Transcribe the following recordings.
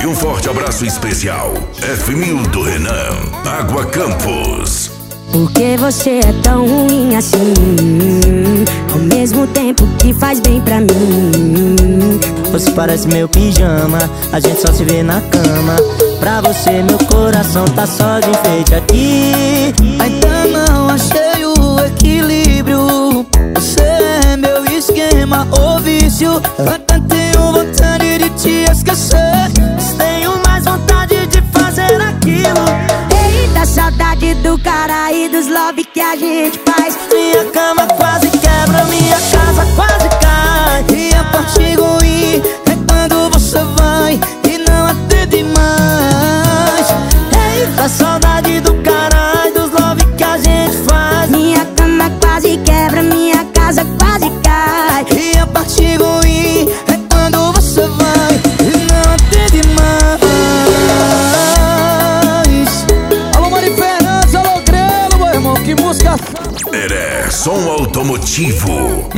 um forte abraço especial. F1000 do Renan, Água Campos. Por que você é tão ruim assim? Ao mesmo tempo que faz bem pra mim. Você parece meu pijama, a gente só se vê na cama. Pra você meu coração tá só de enfeite aqui. Ainda não achei o equilíbrio. Você é meu esquema ou vício. Até tenho vontade de te esquecer, mas tenho mais vontade de fazer aquilo. Eita, saudade do cara e dos love que a gente faz. Minha cama quase quebra, minha casa quase cai. E a parte ruim é quando você vai e não atende mais. Eita, saudade do cara e dos love que a gente faz. Minha cama quase quebra, minha casa quase cai. E a parte ruim é quando você vai e não atende mais. Alô, Mari Fernandes, alô, Grelo, meu irmão, que música. Heré, som automotivo.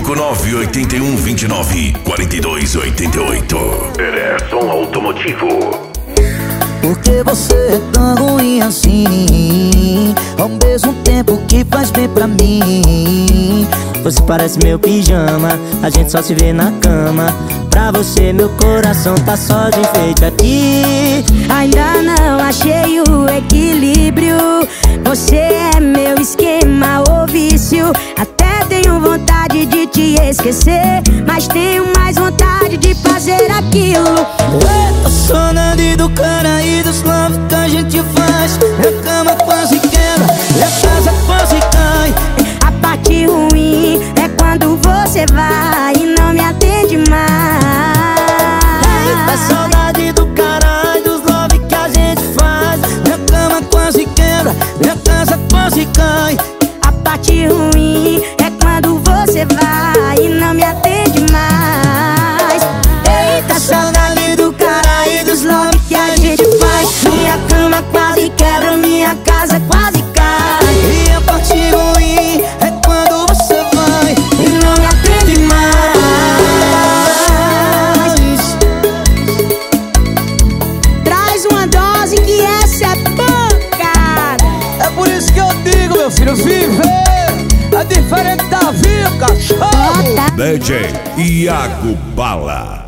659-8129-4288. Heré, som automotivo. Por que você é tão ruim assim? Ao mesmo tempo que faz bem pra mim. Você parece meu pijama, a gente só se vê na cama. Pra você meu coração tá só de enfeite aqui. Ainda não achei o equilíbrio. Você é meu esquema ou vício. Até tenho vontade de te esquecer, mas tenho mais vontade de fazer aquilo. Eita, saudade do cara e dos love que a gente faz. Minha cama quase quebra, minha casa quase cai. A parte ruim é quando você vai e não me atende mais. Eita, saudade do cara e dos love que a gente faz. Minha cama quase quebra, minha casa quase cai. A parte ruim é quando você vai e não me atende mais. Eita, saudade do cara e dos love que a gente faz. Minha cama quase quebra, minha casa quase cai. E a parte ruim é quando você vai E não me atende mais. Traz uma dose que essa é pancada. É por isso que eu digo, meu filho, viver é diferente da vida, cachorro. DJ Iago Bala.